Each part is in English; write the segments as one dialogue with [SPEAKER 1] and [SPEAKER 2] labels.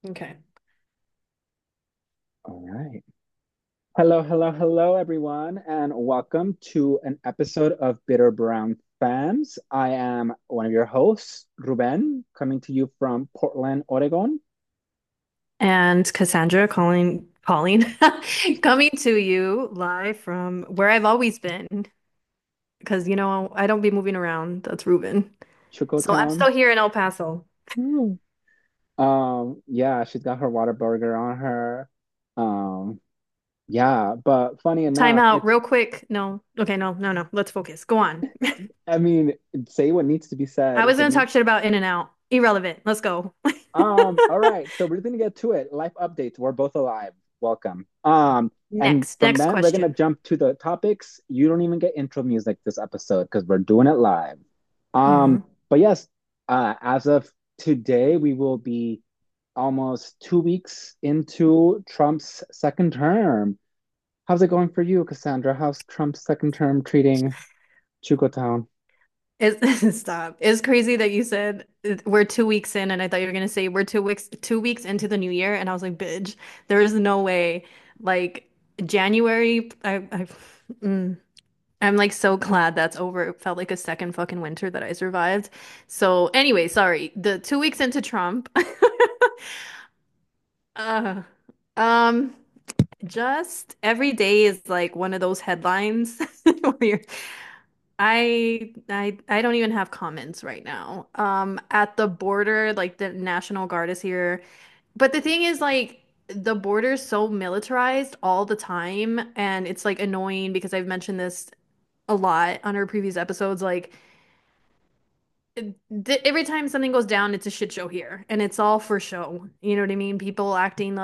[SPEAKER 1] Okay.
[SPEAKER 2] All right. Hello, hello, hello, everyone, and welcome to an episode of Bitter Brown Fans. I am one of your hosts, Ruben, coming to you from Portland, Oregon.
[SPEAKER 1] And Cassandra calling, coming to you live from where I've always been. Because, I don't be moving around. That's Ruben. So I'm
[SPEAKER 2] Town.
[SPEAKER 1] still here in El Paso.
[SPEAKER 2] Woo. Yeah, she's got her water burger on her. Um, yeah, but funny
[SPEAKER 1] Time
[SPEAKER 2] enough,
[SPEAKER 1] out
[SPEAKER 2] it's,
[SPEAKER 1] real quick. No. Okay, no, no, no. Let's focus. Go on.
[SPEAKER 2] I mean, say what needs to be
[SPEAKER 1] I
[SPEAKER 2] said
[SPEAKER 1] was
[SPEAKER 2] if it
[SPEAKER 1] gonna
[SPEAKER 2] needs.
[SPEAKER 1] talk shit about In and Out. Irrelevant. Let's go.
[SPEAKER 2] All right, so we're gonna get to it. Life updates. We're both alive. Welcome. And from
[SPEAKER 1] Next
[SPEAKER 2] then we're gonna
[SPEAKER 1] question.
[SPEAKER 2] jump to the topics. You don't even get intro music this episode because we're doing it live.
[SPEAKER 1] Hmm.
[SPEAKER 2] But yes, as of today, we will be almost 2 weeks into Trump's second term. How's it going for you, Cassandra? How's Trump's second term treating Chukotown?
[SPEAKER 1] Stop. It's crazy that you said we're 2 weeks in, and I thought you were gonna say we're 2 weeks into the new year, and I was like, bitch, there is no way. Like January, mm, I'm like so glad that's over. It felt like a second fucking winter that I survived. So anyway, sorry. The 2 weeks into Trump, uh, um, just every day is like one of those headlines where you're I don't even have comments right now. At the border, like the National Guard is here. But the thing is like the border's so militarized all the time and it's like annoying because I've mentioned this a lot on our previous episodes like every time something goes down it's a shit show here and it's all for show. You know what I mean? People acting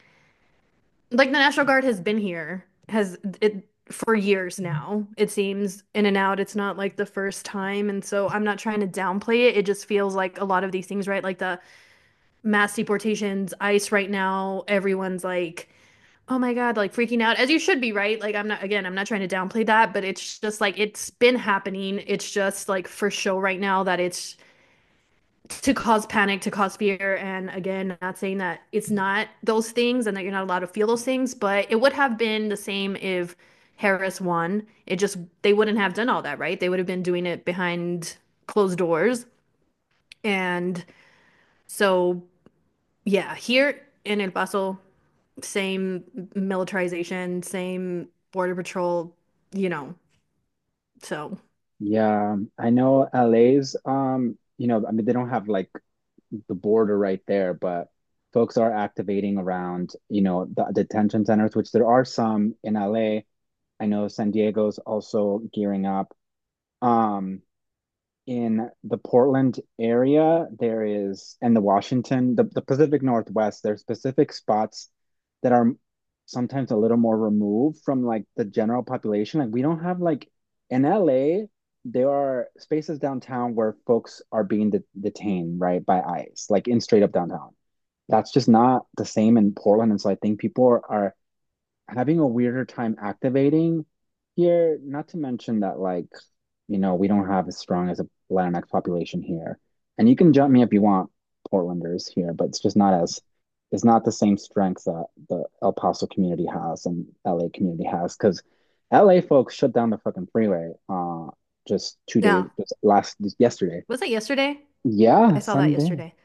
[SPEAKER 1] like the National Guard has been here, has it for years now. It seems in and out. It's not like the first time, and so I'm not trying to downplay it. It just feels like a lot of these things, right? Like the mass deportations, ICE right now, everyone's like, oh my God, like freaking out, as you should be, right? Like I'm not trying to downplay that, but it's just like it's been happening. It's just like for show right now that it's to cause panic, to cause fear. And again, not saying that it's not those things and that you're not allowed to feel those things, but it would have been the same if Harris won. It just, they wouldn't have done all that, right? They would have been doing it behind closed doors. And so, yeah, here in El Paso, same militarization, same border patrol, you know, so.
[SPEAKER 2] Yeah, I know LA's I mean they don't have like the border right there, but folks are activating around, the detention centers, which there are some in LA. I know San Diego's also gearing up. Um, in the Portland area, there is, and the Washington, the Pacific Northwest, there's specific spots that are sometimes a little more removed from like the general population. Like we don't have like in LA, there are spaces downtown where folks are being detained, right, by ICE, like in straight up downtown. That's just not the same in Portland. And so I think people are having a weirder time activating here, not to mention that like, we don't have as strong as a Latinx population here. And you can jump me if you want, Portlanders here, but it's not the same strength that the El Paso community has and LA community has because LA folks shut down the fucking freeway just 2 days
[SPEAKER 1] Yeah.
[SPEAKER 2] just yesterday.
[SPEAKER 1] Was it yesterday?
[SPEAKER 2] Yeah,
[SPEAKER 1] I saw that
[SPEAKER 2] Sunday.
[SPEAKER 1] yesterday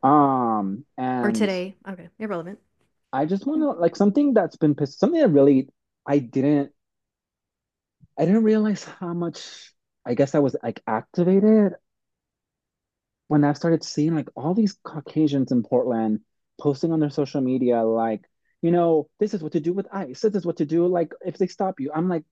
[SPEAKER 1] or
[SPEAKER 2] And
[SPEAKER 1] today. Okay, irrelevant.
[SPEAKER 2] I just want to like something that really I didn't I didn't realize how much I guess I was like activated when I started seeing like all these Caucasians in Portland posting on their social media, like, this is what to do with ICE. This is what to do, like, if they stop you. I'm like,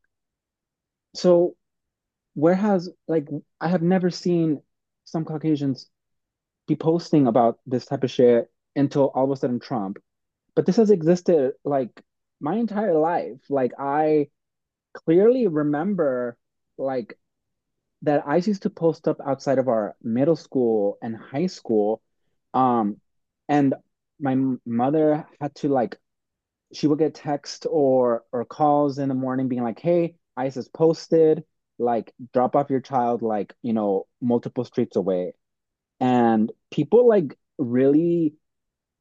[SPEAKER 2] so where has, like, I have never seen some Caucasians be posting about this type of shit until all of a sudden Trump. But this has existed like my entire life. Like, I clearly remember, like, that I used to post up outside of our middle school and high school. Um, and my mother had to like she would get text or calls in the morning being like, "Hey, ICE is posted. Like, drop off your child like multiple streets away." And people like really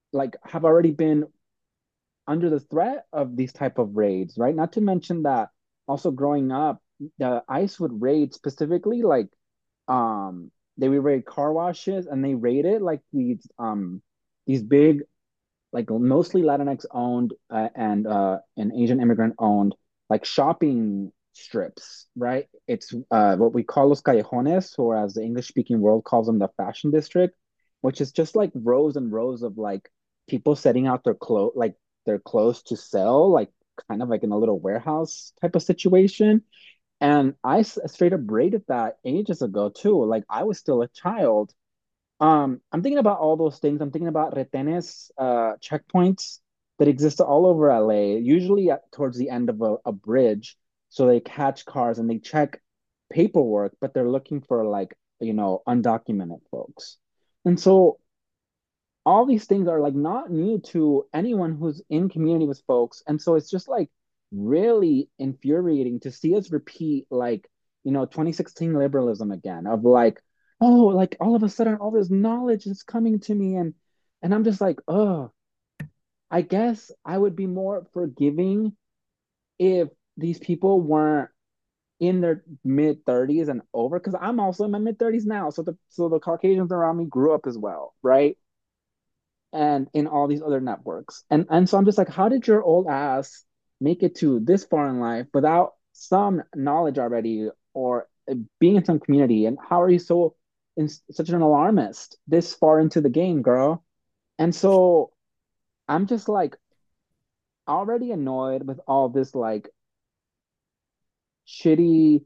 [SPEAKER 2] like have already been under the threat of these type of raids, right? Not to mention that also growing up, the ICE would raid specifically like they would raid car washes and they raided like these big like mostly Latinx owned and Asian immigrant owned like shopping strips, right? It's what we call los callejones, or as the English speaking world calls them, the fashion district, which is just like rows and rows of like people setting out their clothes to sell, like kind of like in a little warehouse type of situation. And straight up rated that ages ago too. Like I was still a child. I'm thinking about all those things. I'm thinking about retenes, checkpoints that exist all over LA, usually towards the end of a bridge. So they catch cars and they check paperwork, but they're looking for like, undocumented folks. And so all these things are like not new to anyone who's in community with folks. And so it's just like really infuriating to see us repeat like, 2016 liberalism again of like, oh, like all of a sudden all this knowledge is coming to me and I'm just like, oh, I guess I would be more forgiving if these people weren't in their mid 30s and over because I'm also in my mid 30s now. So the Caucasians around me grew up as well, right? And in all these other networks. And so I'm just like, how did your old ass make it to this far in life without some knowledge already or being in some community? And how are you such an alarmist this far into the game, girl? And so I'm just like already annoyed with all this like shitty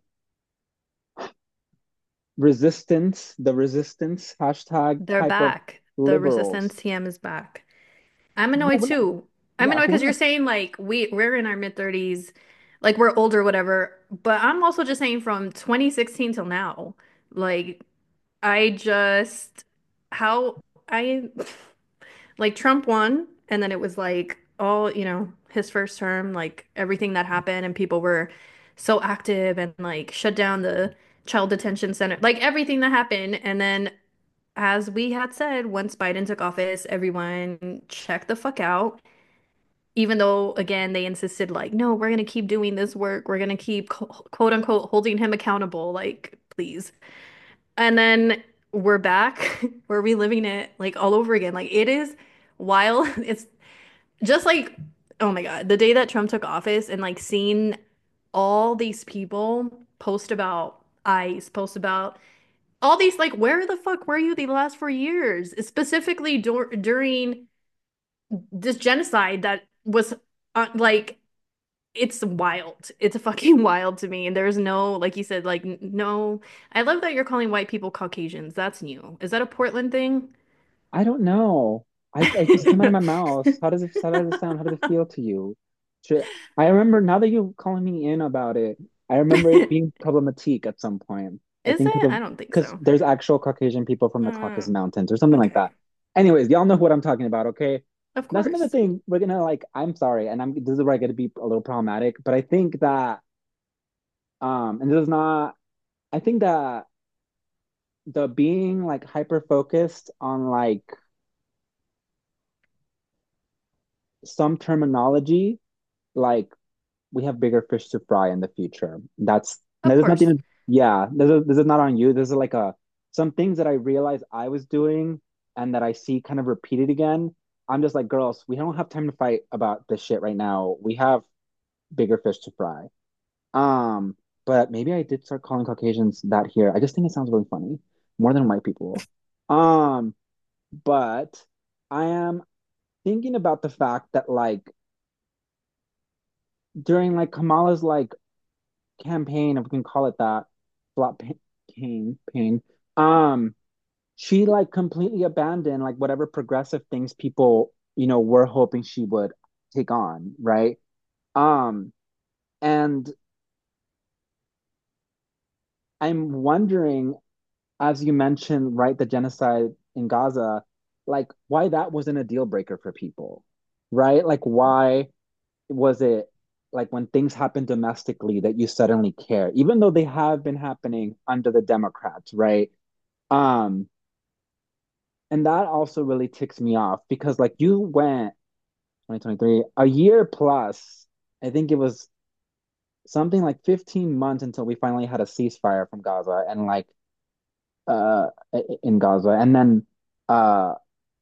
[SPEAKER 2] the resistance hashtag
[SPEAKER 1] They're
[SPEAKER 2] type of
[SPEAKER 1] back. The
[SPEAKER 2] liberals.
[SPEAKER 1] resistance TM is back. I'm
[SPEAKER 2] Yeah,
[SPEAKER 1] annoyed
[SPEAKER 2] but
[SPEAKER 1] too. I'm
[SPEAKER 2] yeah,
[SPEAKER 1] annoyed
[SPEAKER 2] okay,
[SPEAKER 1] because you're saying like we're in our mid 30s, like we're older, whatever. But I'm also just saying from 2016 till now. Like I just how I like Trump won and then it was like all, his first term, like everything that happened and people were so active and like shut down the child detention center, like everything that happened. And then as we had said, once Biden took office, everyone checked the fuck out. Even though, again, they insisted, like, no, we're going to keep doing this work. We're going to keep, quote unquote, holding him accountable. Like, please. And then we're back. We're reliving it, like, all over again. Like, it is wild. It's just like, oh my God, the day that Trump took office and, like, seeing all these people post about ICE, post about all these like where the fuck were you the last 4 years specifically during this genocide that was like it's wild, it's fucking wild to me and there's no like you said like no. I love that you're calling white people Caucasians. That's new. Is that a Portland thing?
[SPEAKER 2] I don't know. I just came out of my mouth. How does it sound? How does it feel to you? Should, I remember now that you're calling me in about it, I remember it being problematic at some point. I
[SPEAKER 1] Is
[SPEAKER 2] think
[SPEAKER 1] it? I don't think
[SPEAKER 2] because
[SPEAKER 1] so.
[SPEAKER 2] there's actual Caucasian people from the
[SPEAKER 1] uh,
[SPEAKER 2] Caucasus Mountains or something like
[SPEAKER 1] okay,
[SPEAKER 2] that. Anyways, y'all know what I'm talking about, okay?
[SPEAKER 1] of
[SPEAKER 2] That's another
[SPEAKER 1] course.
[SPEAKER 2] thing we're gonna like. I'm sorry, and this is where I get to be a little problematic, but I think that and this is not. I think that the being like hyper focused on like some terminology like we have bigger fish to fry in the future.
[SPEAKER 1] Of
[SPEAKER 2] There's
[SPEAKER 1] course.
[SPEAKER 2] nothing. Yeah, this is not on you. This is like a some things that I realized I was doing and that I see kind of repeated again. I'm just like, girls, we don't have time to fight about this shit right now. We have bigger fish to fry. Um, but maybe I did start calling Caucasians that here. I just think it sounds really funny, more than white people. Um, but I am thinking about the fact that like during like Kamala's like campaign, if we can call it that, flop campaign, um, she like completely abandoned like whatever progressive things people, were hoping she would take on, right? Um, and I'm wondering, as you mentioned, right, the genocide in Gaza, like why that wasn't a deal breaker for people, right? Like why was it like when things happen domestically that you suddenly care, even though they have been happening under the Democrats, right? Um, and that also really ticks me off because like you went 2023, a year plus, I think it was something like 15 months until we finally had a ceasefire from Gaza and like uh in Gaza. And then uh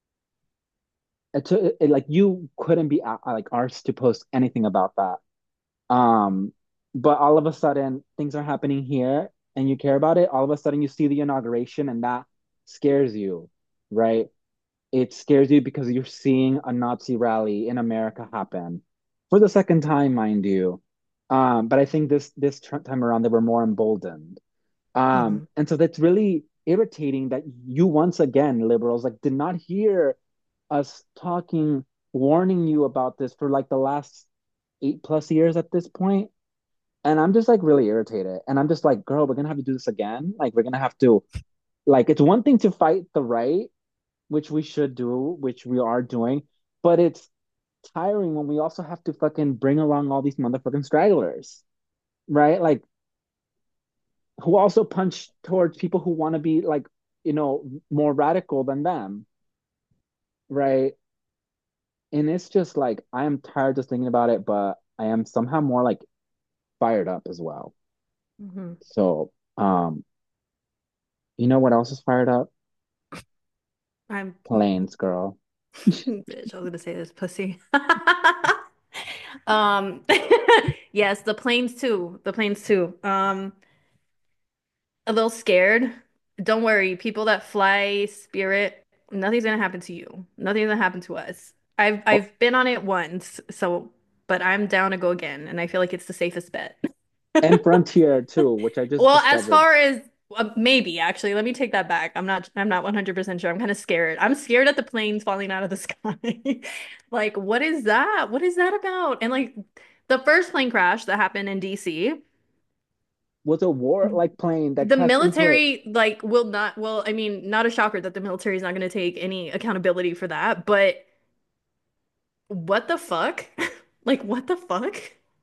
[SPEAKER 2] like you couldn't be like asked to post anything about that. Um, but all of a sudden things are happening here and you care about it. All of a sudden you see the inauguration and that scares you, right? It scares you because you're seeing a Nazi rally in America happen for the second time, mind you. But I think this time around they were more emboldened.
[SPEAKER 1] Hmm.
[SPEAKER 2] And so that's really irritating that you once again, liberals, like did not hear us talking, warning you about this for like the last 8+ years at this point. And I'm just like really irritated. And I'm just like, girl, we're gonna have to do this again. Like we're gonna have to like it's one thing to fight the right, which we should do, which we are doing, but it's tiring when we also have to fucking bring along all these motherfucking stragglers, right? Like who also punch towards people who want to be like, more radical than them, right? And it's just like I am tired just thinking about it, but I am somehow more like fired up as well.
[SPEAKER 1] Hmm.
[SPEAKER 2] So, you know what else is fired up?
[SPEAKER 1] I'm
[SPEAKER 2] Planes, girl.
[SPEAKER 1] bitch, I was gonna say this pussy. Um, yes, the planes too. The planes too. A little scared. Don't worry, people that fly Spirit, nothing's gonna happen to you. Nothing's gonna happen to us. I've
[SPEAKER 2] Oh,
[SPEAKER 1] I've been on it once, so but I'm down to go again, and I feel like it's the safest bet.
[SPEAKER 2] and Frontier too, which I just
[SPEAKER 1] Well, as
[SPEAKER 2] discovered.
[SPEAKER 1] far as maybe actually, let me take that back. I'm not 100% sure. I'm kind of scared. I'm scared at the planes falling out of the sky. Like, what is that? What is that about? And like the first plane crash that happened in DC,
[SPEAKER 2] Was a war like plane that
[SPEAKER 1] the
[SPEAKER 2] crashed into it.
[SPEAKER 1] military like will not, well, I mean, not a shocker that the military is not going to take any accountability for that, but what the fuck? Like, what the fuck?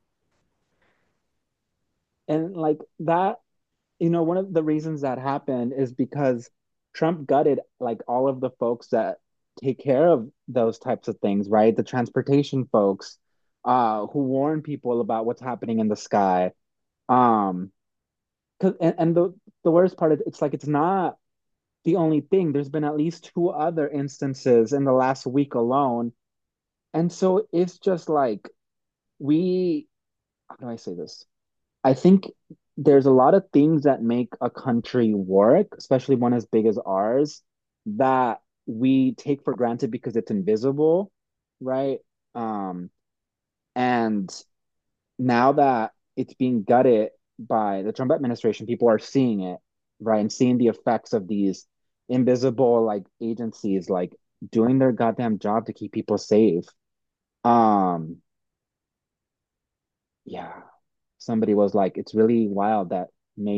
[SPEAKER 2] And like that, one of the reasons that happened is because Trump gutted like all of the folks that take care of those types of things, right? The transportation folks, who warn people about what's happening in the sky. Um, 'Cause, and the worst part is it's like it's not the only thing. There's been at least two other instances in the last week alone. And so it's just like we, how do I say this? I think there's a lot of things that make a country work, especially one as big as ours, that we take for granted because it's invisible, right? Um, and now that it's being gutted by the Trump administration, people are seeing it, right? And seeing the effects of these invisible like agencies like doing their goddamn job to keep people safe. Um, yeah. Somebody was like, it's really wild that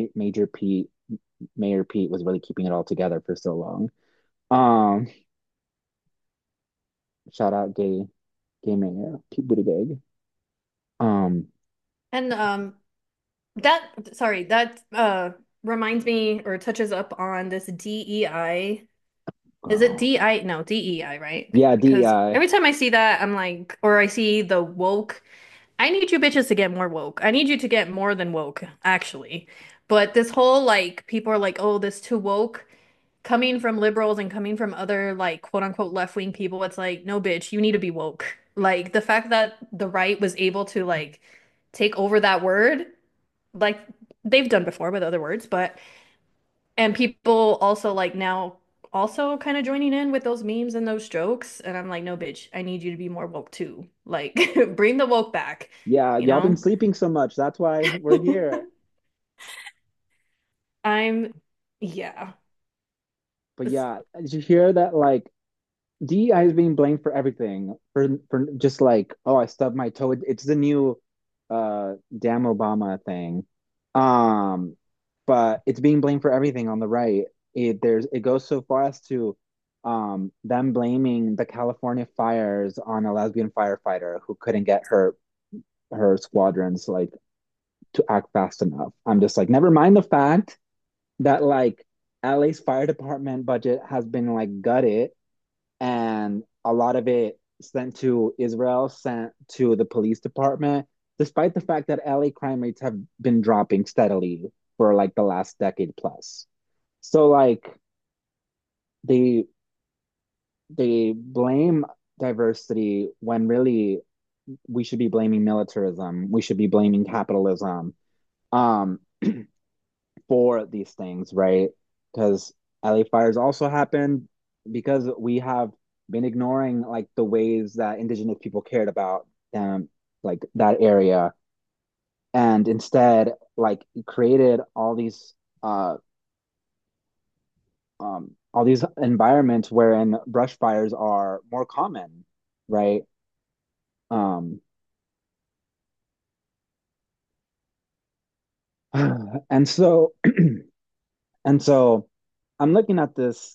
[SPEAKER 2] Mayor Pete was really keeping it all together for so long. Um, Shout out gay mayor Pete Buttigieg. Um,
[SPEAKER 1] And that, sorry, that reminds me or touches up on this DEI. Is it
[SPEAKER 2] Girl.
[SPEAKER 1] DI? No, DEI, right?
[SPEAKER 2] Yeah,
[SPEAKER 1] Because
[SPEAKER 2] DEI.
[SPEAKER 1] every time I see that, I'm like, or I see the woke, I need you bitches to get more woke. I need you to get more than woke, actually. But this whole like, people are like, oh, this too woke, coming from liberals and coming from other like quote unquote left-wing people, it's like, no, bitch, you need to be woke. Like the fact that the right was able to like take over that word, like they've done before with other words, but and people also like now also kind of joining in with those memes and those jokes. And I'm like, no, bitch, I need you to be more woke too. Like, bring the woke back,
[SPEAKER 2] Yeah,
[SPEAKER 1] you
[SPEAKER 2] y'all been
[SPEAKER 1] know?
[SPEAKER 2] sleeping so much. That's why we're here.
[SPEAKER 1] I'm, yeah.
[SPEAKER 2] But yeah, did you hear that like DEI is being blamed for everything for just like, oh, I stubbed my toe. It's the new damn Obama thing. Um, but it's being blamed for everything on the right. It goes so far as to them blaming the California fires on a lesbian firefighter who couldn't get her squadrons like to act fast enough. I'm just like, never mind the fact that like LA's fire department budget has been like gutted, and a lot of it sent to Israel, sent to the police department, despite the fact that LA crime rates have been dropping steadily for like the last decade plus. So like they they blame diversity when really we should be blaming militarism, we should be blaming capitalism um for these things, right? Because LA fires also happened because we have been ignoring like the ways that indigenous people cared about them, like that area, and instead like created uh all these environments wherein brush fires are more common, right? Um and so and so I'm looking at this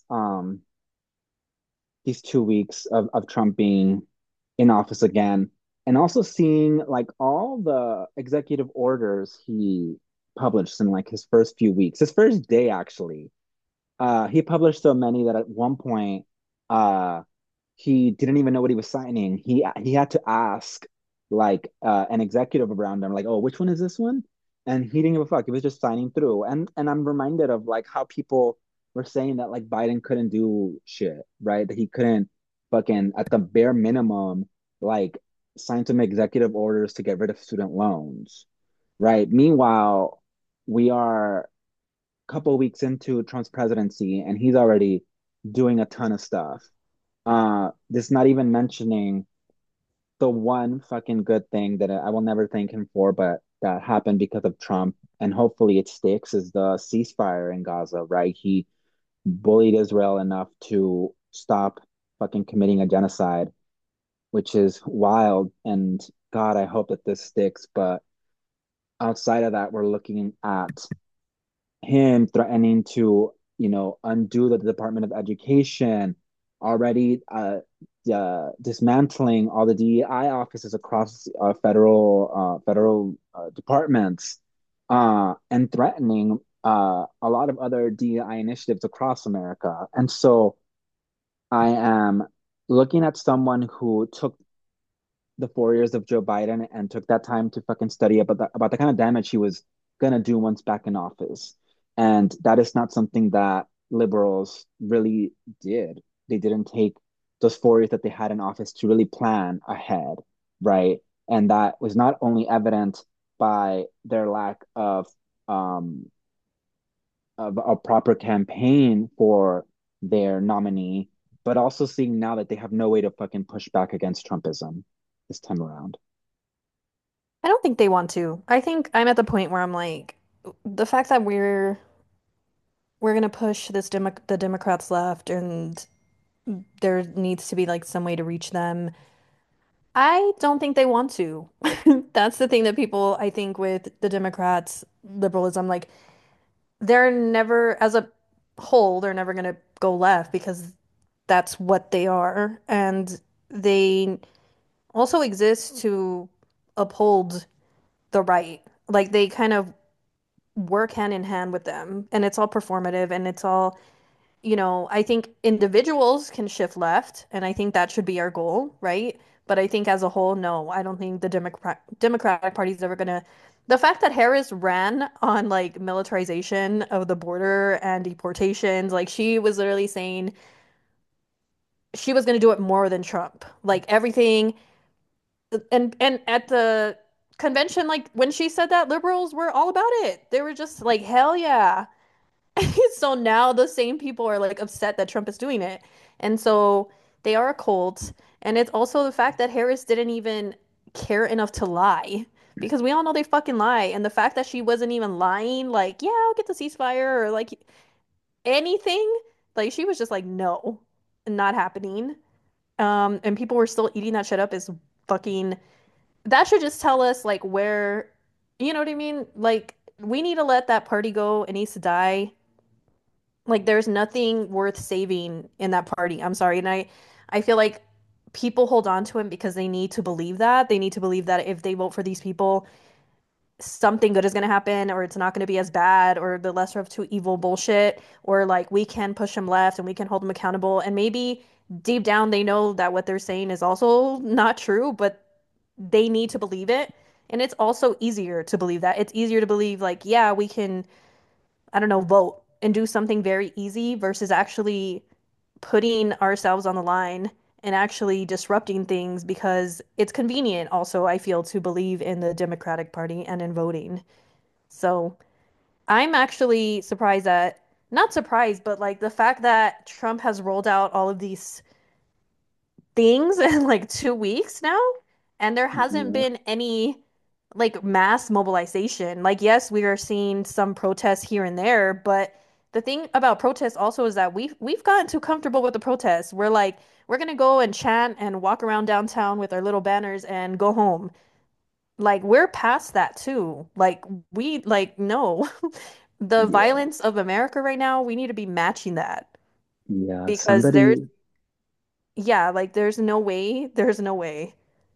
[SPEAKER 2] these 2 weeks of Trump being in office again, and also seeing like all the executive orders he published in like his first few weeks, his first day actually. He published so many that at one point, uh, he didn't even know what he was signing. He had to ask like an executive around him, like, "Oh, which one is this one?" And he didn't give a fuck. He was just signing through. And I'm reminded of like how people were saying that like Biden couldn't do shit, right? That he couldn't fucking at the bare minimum like sign some executive orders to get rid of student loans, right? Meanwhile, we are a couple weeks into Trump's presidency, and he's already doing a ton of stuff. This not even mentioning the one fucking good thing that I will never thank him for, but that happened because of Trump, and hopefully it sticks, is the ceasefire in Gaza, right? He bullied Israel enough to stop fucking committing a genocide, which is wild. And God, I hope that this sticks. But outside of that, we're looking at him threatening to, undo the Department of Education, already dismantling all the DEI offices across federal departments, and threatening a lot of other DEI initiatives across America. And so I am looking at someone who took the 4 years of Joe Biden and took that time to fucking study about the kind of damage he was gonna do once back in office. And that is not something that liberals really did. They didn't take those 4 years that they had in office to really plan ahead, right? And that was not only evident by their lack um of a proper campaign for their nominee, but also seeing now that they have no way to fucking push back against Trumpism this time around.
[SPEAKER 1] I don't think they want to. I think I'm at the point where I'm like, the fact that we're gonna push the Democrats left and there needs to be like some way to reach them. I don't think they want to. That's the thing that people, I think, with the Democrats, liberalism, like they're never, as a whole, they're never gonna go left because that's what they are. And they also exist to uphold the right. Like they kind of work hand in hand with them, and it's all performative and it's all, I think individuals can shift left, and I think that should be our goal, right? But I think as a whole, no, I don't think the Democratic Party is ever gonna. The fact that Harris ran on like militarization of the border and deportations, like she was literally saying she was gonna do it more than Trump. Like everything, and at the convention, like when she said that, liberals were all about it. They were just like, hell yeah. So now the same people are like upset that Trump is doing it. And so they are a cult. And it's also the fact that Harris didn't even care enough to lie. Because we all know they fucking lie. And the fact that she wasn't even lying, like, yeah, I'll get the ceasefire or like anything, like she was just like, no, not happening. And people were still eating that shit up is fucking, that should just tell us like where, you know what I mean? Like, we need to let that party go. It needs to die. Like there's nothing worth saving in that party. I'm sorry. And I feel like people hold on to him because they need to believe that. They need to believe that if they vote for these people, something good is going to happen or it's not going to be as bad or the lesser of two evil bullshit or like we can push them left and we can hold them accountable and maybe deep down they know that what they're saying is also not true, but they need to believe it. And it's also easier to believe that. It's easier to believe like, yeah, we can, I don't know, vote and do something very easy versus actually putting ourselves on the line and actually disrupting things because it's convenient also, I feel, to believe in the Democratic Party and in voting. So I'm actually surprised that, not surprised, but like the fact that Trump has rolled out all of these things in like 2 weeks now, and there hasn't
[SPEAKER 2] Yeah,
[SPEAKER 1] been any like mass mobilization. Like, yes, we are seeing some protests here and there, but the thing about protests also is that we've gotten too comfortable with the protests. We're like, we're gonna go and chant and walk around downtown with our little banners and go home. Like, we're past that too. Like, we like no. The
[SPEAKER 2] yeah,
[SPEAKER 1] violence of America right now, we need to be matching that
[SPEAKER 2] yeah.
[SPEAKER 1] because there's,
[SPEAKER 2] Somebody,
[SPEAKER 1] yeah, like there's no way.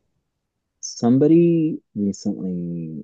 [SPEAKER 2] somebody recently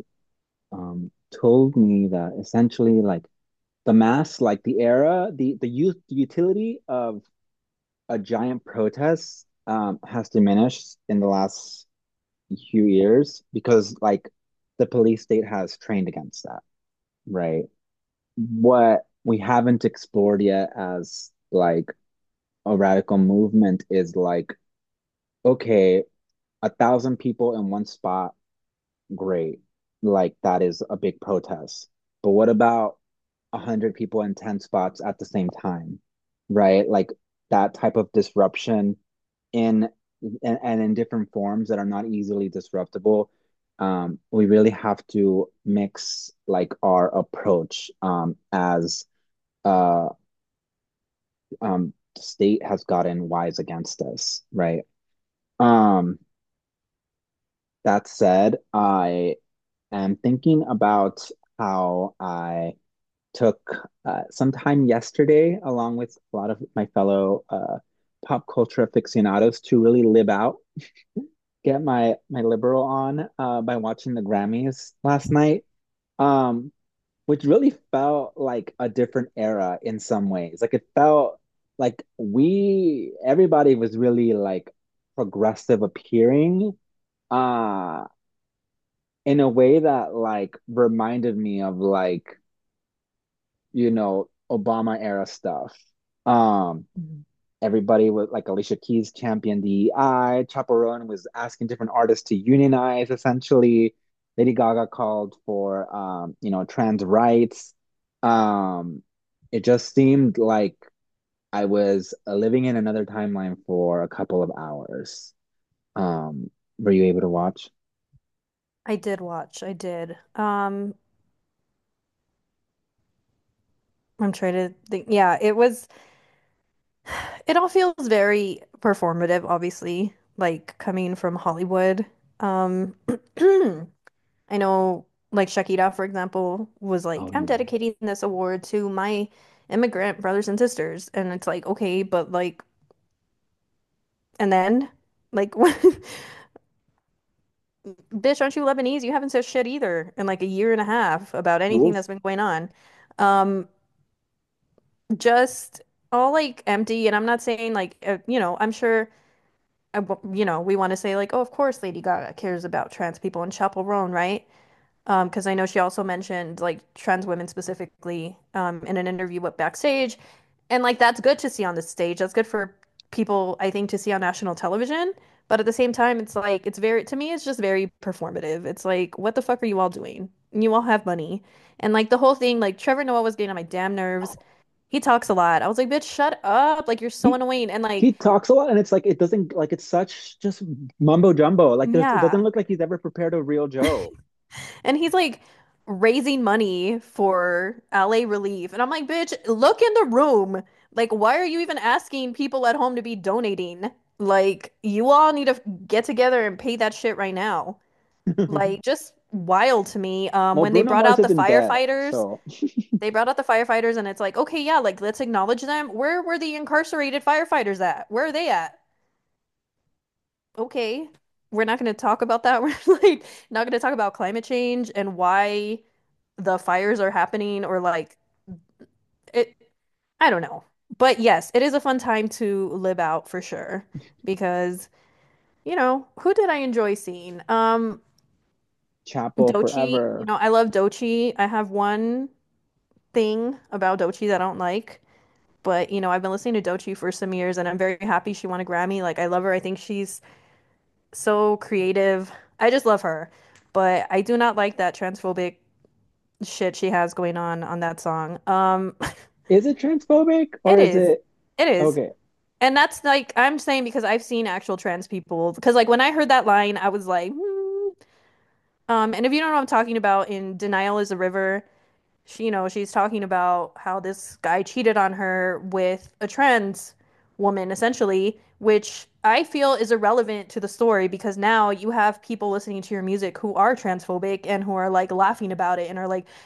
[SPEAKER 2] told me that essentially, like the mass, like the era, the utility of a giant protest has diminished in the last few years because like the police state has trained against that, right? What we haven't explored yet as like a radical movement is like, okay, 1,000 people in one spot, great. Like that is a big protest. But what about 100 people in 10 spots at the same time, right? Like that type of disruption in and in different forms that are not easily disruptible. We really have to mix like our approach as uh the state has gotten wise against us, right? Um, that said, I am thinking about how I took some time yesterday, along with a lot of my fellow pop culture aficionados, to really live out, get my liberal on by watching the Grammys last night, um, which really felt like a different era in some ways. Like it felt like everybody was really like progressive appearing, uh, in a way that like reminded me of like Obama era stuff. Um,
[SPEAKER 1] Mhm.
[SPEAKER 2] Everybody was like Alicia Keys championed DEI. Chappell Roan was asking different artists to unionize essentially. Lady Gaga called for trans rights. Um, it just seemed like I was living in another timeline for a couple of hours. Were you able to watch?
[SPEAKER 1] I did watch. I did. I'm trying to think. Yeah, it all feels very performative, obviously, like coming from Hollywood. Um, I know like Shakira, for example, was like,
[SPEAKER 2] Oh
[SPEAKER 1] I'm
[SPEAKER 2] yeah.
[SPEAKER 1] dedicating this award to my immigrant brothers and sisters. And it's like, okay, but like, and then like, bitch, aren't you Lebanese? You haven't said shit either in like a year and a half about anything
[SPEAKER 2] Oof.
[SPEAKER 1] that's been going on. Um, just all like empty. And I'm not saying like, I'm sure, we want to say like, oh, of course Lady Gaga cares about trans people in Chapel Roan, right? Because I know she also mentioned like trans women specifically in an interview with Backstage. And like that's good to see on the stage. That's good for people, I think, to see on national television. But at the same time, it's like it's very to me, it's just very performative. It's like, what the fuck are you all doing? You all have money. And like the whole thing, like Trevor Noah was getting on my damn nerves. He talks a lot. I was like, bitch, shut up. Like you're so
[SPEAKER 2] He
[SPEAKER 1] annoying. And like,
[SPEAKER 2] he talks a lot and it's like it doesn't like it's such just mumbo jumbo. Like it
[SPEAKER 1] yeah.
[SPEAKER 2] doesn't look like he's ever prepared a real joke.
[SPEAKER 1] And he's like raising money for LA Relief. And I'm like, bitch, look in the room. Like, why are you even asking people at home to be donating? Like, you all need to get together and pay that shit right now. Like, just wild to me.
[SPEAKER 2] Well,
[SPEAKER 1] When they
[SPEAKER 2] Bruno
[SPEAKER 1] brought
[SPEAKER 2] Mars
[SPEAKER 1] out the
[SPEAKER 2] isn't dead,
[SPEAKER 1] firefighters,
[SPEAKER 2] so
[SPEAKER 1] and it's like, okay, yeah, like let's acknowledge them. Where were the incarcerated firefighters at? Where are they at? Okay. we're not going to talk about that. We're like not going to talk about climate change and why the fires are happening or like it. I don't know. But yes, it is a fun time to live out for sure because, who did I enjoy seeing?
[SPEAKER 2] Chapel
[SPEAKER 1] Doechii,
[SPEAKER 2] forever.
[SPEAKER 1] I love Doechii. I have one thing about Doechii that I don't like, but I've been listening to Doechii for some years and I'm very happy she won a Grammy. Like I love her. I think she's so creative. I just love her. But I do not like that transphobic shit she has going on that song.
[SPEAKER 2] Is it transphobic or
[SPEAKER 1] It
[SPEAKER 2] is
[SPEAKER 1] is.
[SPEAKER 2] it
[SPEAKER 1] It is.
[SPEAKER 2] okay?
[SPEAKER 1] And that's like I'm saying because I've seen actual trans people. Because like when I heard that line, I was like, hmm. And if you don't know what I'm talking about, in Denial is a River, she's talking about how this guy cheated on her with a trans woman, essentially, which I feel is irrelevant to the story because now you have people listening to your music who are transphobic and who are like laughing about it and are like,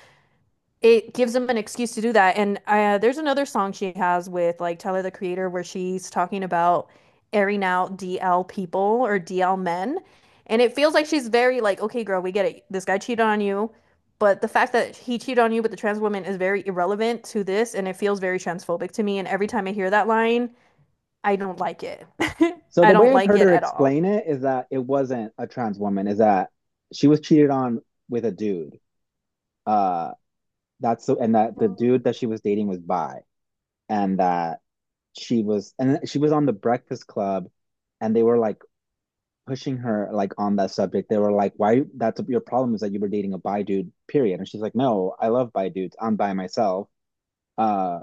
[SPEAKER 1] it gives them an excuse to do that. And there's another song she has with like Tyler the Creator where she's talking about airing out DL people or DL men. And it feels like she's very like, okay, girl, we get it. This guy cheated on you. But the fact that he cheated on you with the trans woman is very irrelevant to this, and it feels very transphobic to me. And every time I hear that line, I don't like it.
[SPEAKER 2] So
[SPEAKER 1] I
[SPEAKER 2] the
[SPEAKER 1] don't
[SPEAKER 2] way I've
[SPEAKER 1] like
[SPEAKER 2] heard
[SPEAKER 1] it
[SPEAKER 2] her
[SPEAKER 1] at all.
[SPEAKER 2] explain it is that it wasn't a trans woman, is that she was cheated on with a dude. Uh that's so, and that the dude that she was dating was bi, and that she was on the Breakfast Club, and they were like pushing her like on that subject. They were like, "Why? That's your problem is that you were dating a bi dude, period." And she's like, "No, I love bi dudes. I'm bi myself." Uh,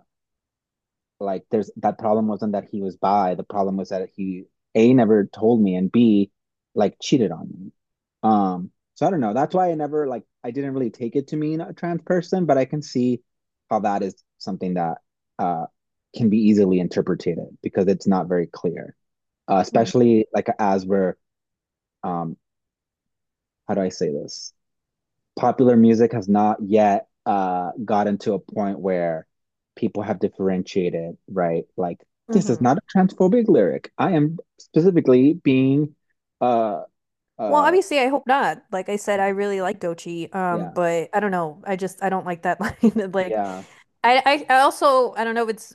[SPEAKER 2] like there's that problem wasn't that he was bi. The problem was that he A never told me and B like cheated on me. So I don't know. That's why I didn't really take it to mean a trans person, but I can see how that is something that uh can be easily interpreted because it's not very clear. Especially like as we're um how do I say this? Popular music has not yet gotten to a point where people have differentiated, right? Like this is
[SPEAKER 1] Hmm.
[SPEAKER 2] not a transphobic lyric. I am specifically being uh
[SPEAKER 1] Well,
[SPEAKER 2] uh
[SPEAKER 1] obviously, I hope not. Like I said, I really like Doechii,
[SPEAKER 2] yeah,
[SPEAKER 1] but I don't know. I don't like that line. Like,
[SPEAKER 2] yeah.
[SPEAKER 1] I also I don't know if it's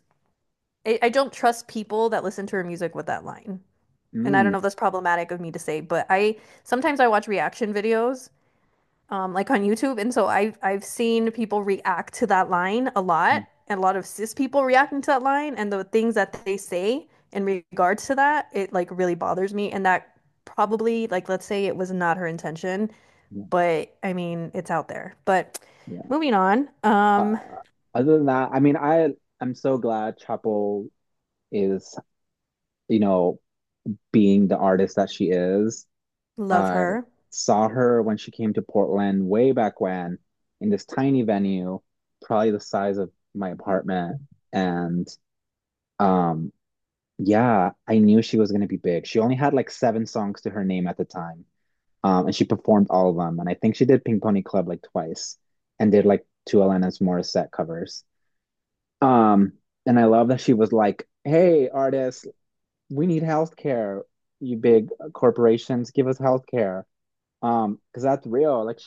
[SPEAKER 1] I don't trust people that listen to her music with that line, and I don't
[SPEAKER 2] Mm,
[SPEAKER 1] know if that's problematic of me to say, but I sometimes I watch reaction videos, like on YouTube, and so I've seen people react to that line a lot,
[SPEAKER 2] mm,
[SPEAKER 1] and a lot of cis people reacting to that line, and the things that they say in regards to that, it like really bothers me, and that probably like let's say it was not her intention,
[SPEAKER 2] yeah,
[SPEAKER 1] but I mean it's out there. But
[SPEAKER 2] yeah.
[SPEAKER 1] moving on,
[SPEAKER 2] Other than that, I mean, I'm so glad Chapo is, you know, being the artist that she is.
[SPEAKER 1] love
[SPEAKER 2] I
[SPEAKER 1] her.
[SPEAKER 2] saw her when she came to Portland way back when in this tiny venue, probably the size of my apartment. And um, yeah, I knew she was going to be big. She only had like 7 songs to her name at the time. And she performed all of them. And I think she did Pink Pony Club like twice and did like two Alanis Morissette covers. Um, and I love that she was like, hey, artists, we need healthcare. You big corporations, give us healthcare. Because that's real. Like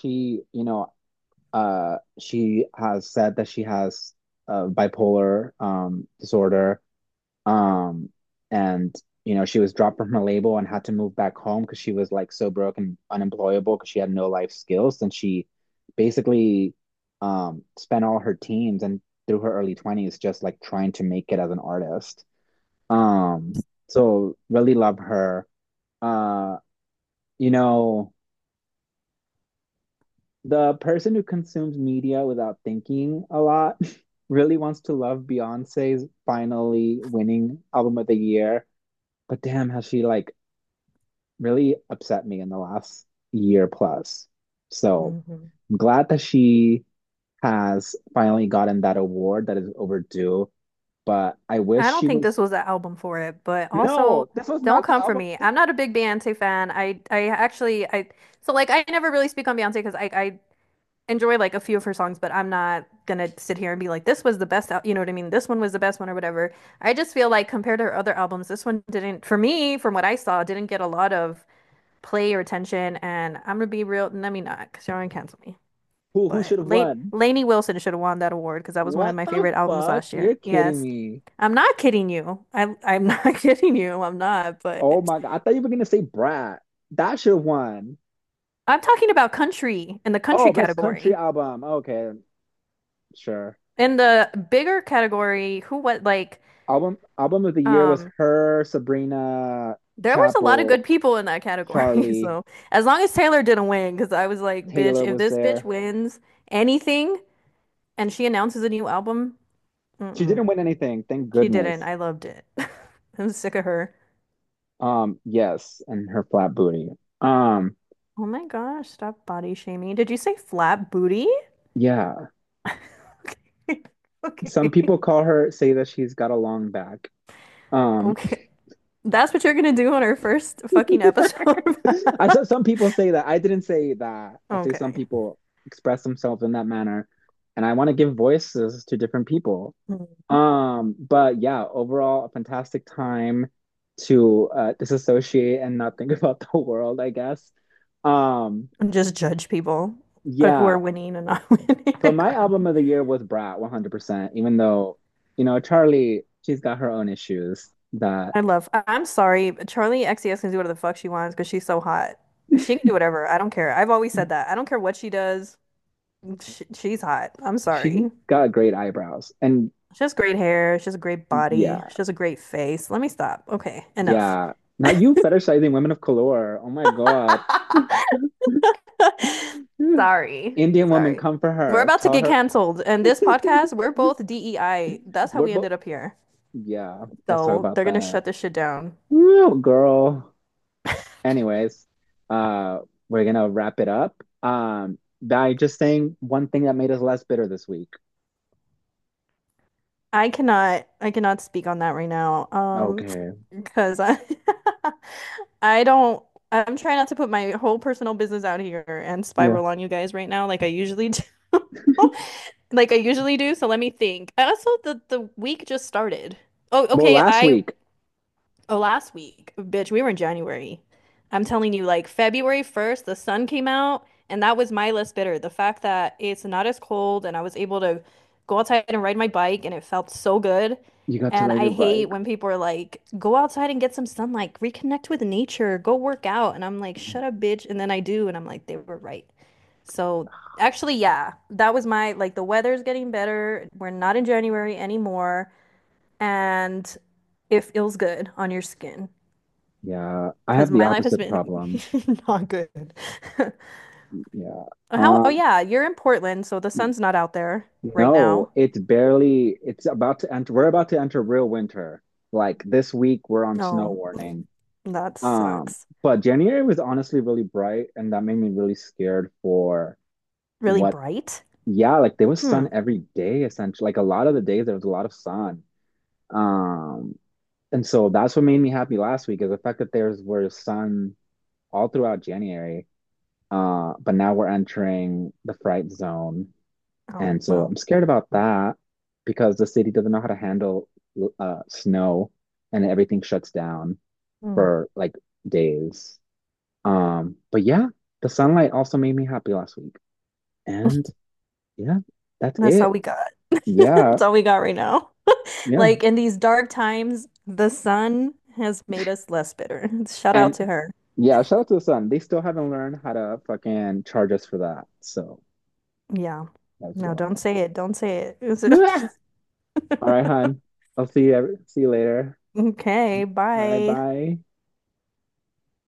[SPEAKER 2] she has said that she has bipolar disorder. Um, and she was dropped from her label and had to move back home because she was like so broke and unemployable because she had no life skills. And she basically spent all her teens and through her early 20s just like trying to make it as an artist. So really love her. Uh, you know, the person who consumes media without thinking a lot really wants to love Beyonce's finally winning album of the year. But damn, has she like really upset me in the last year plus. So
[SPEAKER 1] Mhm.
[SPEAKER 2] I'm glad that she has finally gotten that award that is overdue. But I wish
[SPEAKER 1] I don't
[SPEAKER 2] she
[SPEAKER 1] think
[SPEAKER 2] was.
[SPEAKER 1] this was the album for it, but
[SPEAKER 2] No,
[SPEAKER 1] also
[SPEAKER 2] this was
[SPEAKER 1] don't
[SPEAKER 2] not the
[SPEAKER 1] come for
[SPEAKER 2] album.
[SPEAKER 1] me. I'm not a big Beyonce fan. I actually I so like I never really speak on Beyonce because I enjoy like a few of her songs, but I'm not gonna sit here and be like this was the best you know what I mean? This one was the best one or whatever. I just feel like compared to her other albums, this one didn't for me, from what I saw, didn't get a lot of play your attention, and I'm gonna be real. Let me not, because you're gonna cancel me.
[SPEAKER 2] Who
[SPEAKER 1] But
[SPEAKER 2] should have won?
[SPEAKER 1] Lainey Wilson should have won that award because that was one of
[SPEAKER 2] What
[SPEAKER 1] my
[SPEAKER 2] the
[SPEAKER 1] favorite albums
[SPEAKER 2] fuck?
[SPEAKER 1] last year.
[SPEAKER 2] You're kidding
[SPEAKER 1] Yes,
[SPEAKER 2] me.
[SPEAKER 1] I'm not kidding you. I'm not kidding you. I'm not.
[SPEAKER 2] Oh
[SPEAKER 1] But
[SPEAKER 2] my God. I thought you were gonna say Brat. That should have won.
[SPEAKER 1] I'm talking about country in the country
[SPEAKER 2] Oh, best country
[SPEAKER 1] category.
[SPEAKER 2] album. Okay, sure.
[SPEAKER 1] In the bigger category, who what like
[SPEAKER 2] Album of the year was
[SPEAKER 1] um
[SPEAKER 2] her, Sabrina,
[SPEAKER 1] there was a lot of
[SPEAKER 2] Chapel,
[SPEAKER 1] good people in that category.
[SPEAKER 2] Charlie,
[SPEAKER 1] So as long as Taylor didn't win, because I was like, bitch,
[SPEAKER 2] Taylor
[SPEAKER 1] if
[SPEAKER 2] was
[SPEAKER 1] this bitch
[SPEAKER 2] there.
[SPEAKER 1] wins anything and she announces a new album,
[SPEAKER 2] She
[SPEAKER 1] mm-mm,
[SPEAKER 2] didn't win anything, thank
[SPEAKER 1] she didn't.
[SPEAKER 2] goodness.
[SPEAKER 1] I loved it. I'm sick of her.
[SPEAKER 2] Yes, and her flat booty. Um,
[SPEAKER 1] Oh my gosh, stop body shaming. Did you say flat booty?
[SPEAKER 2] yeah.
[SPEAKER 1] Okay.
[SPEAKER 2] Some
[SPEAKER 1] Okay.
[SPEAKER 2] people say that she's got a long back. Um,
[SPEAKER 1] Okay. That's what you're gonna do on our first fucking episode.
[SPEAKER 2] I saw some people say that. I didn't say that. I say some
[SPEAKER 1] Okay.
[SPEAKER 2] people express themselves in that manner, and I want to give voices to different people.
[SPEAKER 1] Mhm.
[SPEAKER 2] But yeah, overall, a fantastic time to disassociate and not think about the world, I guess. Um,
[SPEAKER 1] And just judge people who are
[SPEAKER 2] yeah.
[SPEAKER 1] winning and not winning
[SPEAKER 2] So my album
[SPEAKER 1] regardless.
[SPEAKER 2] of the year was Brat, 100%, even though, Charlie, she's got her own issues that
[SPEAKER 1] I'm sorry, but Charlie XCX can do whatever the fuck she wants because she's so hot. She can do whatever. I don't care. I've always said that. I don't care what she does. She's hot. I'm
[SPEAKER 2] she's
[SPEAKER 1] sorry.
[SPEAKER 2] got great eyebrows. And
[SPEAKER 1] She has great hair. She has a great body.
[SPEAKER 2] yeah,
[SPEAKER 1] She has a great face. Let me stop. Okay, enough.
[SPEAKER 2] yeah. Now you fetishizing women of color. Oh my God.
[SPEAKER 1] Sorry.
[SPEAKER 2] Indian woman,
[SPEAKER 1] Sorry.
[SPEAKER 2] come for
[SPEAKER 1] We're
[SPEAKER 2] her.
[SPEAKER 1] about to
[SPEAKER 2] Tell
[SPEAKER 1] get
[SPEAKER 2] her
[SPEAKER 1] canceled. And this podcast, we're both DEI. That's how
[SPEAKER 2] we're
[SPEAKER 1] we
[SPEAKER 2] both,
[SPEAKER 1] ended up here.
[SPEAKER 2] yeah, let's talk
[SPEAKER 1] So
[SPEAKER 2] about
[SPEAKER 1] they're gonna
[SPEAKER 2] that.
[SPEAKER 1] shut this shit down.
[SPEAKER 2] Woo, girl. Anyways, uh, we're gonna wrap it up. By just saying one thing that made us less bitter this week.
[SPEAKER 1] I cannot speak on that right now.
[SPEAKER 2] Okay.
[SPEAKER 1] Because I don't I'm trying not to put my whole personal business out here and
[SPEAKER 2] Yeah.
[SPEAKER 1] spiral on you guys right now like I usually do. Like I usually do, so let me think. Also, the week just started. Oh,
[SPEAKER 2] Well,
[SPEAKER 1] okay,
[SPEAKER 2] last week,
[SPEAKER 1] last week, bitch, we were in January. I'm telling you, like February 1st, the sun came out, and that was my less bitter. The fact that it's not as cold and I was able to go outside and ride my bike and it felt so good.
[SPEAKER 2] you got to
[SPEAKER 1] And
[SPEAKER 2] ride
[SPEAKER 1] I
[SPEAKER 2] your
[SPEAKER 1] hate
[SPEAKER 2] bike.
[SPEAKER 1] when people are like, go outside and get some sunlight, reconnect with nature, go work out. And I'm like, shut up, bitch. And then I do, and I'm like, they were right. So actually, yeah, that was my like the weather's getting better. We're not in January anymore, and it feels good on your skin.
[SPEAKER 2] Yeah, I
[SPEAKER 1] Because
[SPEAKER 2] have the
[SPEAKER 1] my life has
[SPEAKER 2] opposite
[SPEAKER 1] been
[SPEAKER 2] problem.
[SPEAKER 1] not good.
[SPEAKER 2] Yeah.
[SPEAKER 1] Oh yeah, you're in Portland, so the sun's not out there right
[SPEAKER 2] No,
[SPEAKER 1] now.
[SPEAKER 2] it's about to enter, we're about to enter real winter. Like this week, we're on snow
[SPEAKER 1] Oh,
[SPEAKER 2] warning.
[SPEAKER 1] that sucks.
[SPEAKER 2] But January was honestly really bright, and that made me really scared for
[SPEAKER 1] Really
[SPEAKER 2] what,
[SPEAKER 1] bright?
[SPEAKER 2] yeah, like there was
[SPEAKER 1] Hmm.
[SPEAKER 2] sun every day, essentially. Like a lot of the days, there was a lot of sun. Um, and so that's what made me happy last week is the fact that was sun all throughout January. But now we're entering the fright zone.
[SPEAKER 1] Oh,
[SPEAKER 2] And so
[SPEAKER 1] well.
[SPEAKER 2] I'm scared about that because the city doesn't know how to handle snow and everything shuts down
[SPEAKER 1] Hmm.
[SPEAKER 2] for like days. But yeah, the sunlight also made me happy last week. And yeah, that's
[SPEAKER 1] That's all
[SPEAKER 2] it.
[SPEAKER 1] we got.
[SPEAKER 2] Yeah,
[SPEAKER 1] That's all we got right now.
[SPEAKER 2] yeah.
[SPEAKER 1] Like in these dark times, the sun has made us less bitter. Shout out
[SPEAKER 2] And
[SPEAKER 1] to her.
[SPEAKER 2] yeah, shout out to the sun. They still haven't learned how to fucking charge us for that. So
[SPEAKER 1] Yeah.
[SPEAKER 2] as
[SPEAKER 1] No, don't
[SPEAKER 2] well.
[SPEAKER 1] say it. Don't say
[SPEAKER 2] All
[SPEAKER 1] it.
[SPEAKER 2] right, hon. I'll see you later.
[SPEAKER 1] Okay,
[SPEAKER 2] All right,
[SPEAKER 1] bye.
[SPEAKER 2] bye.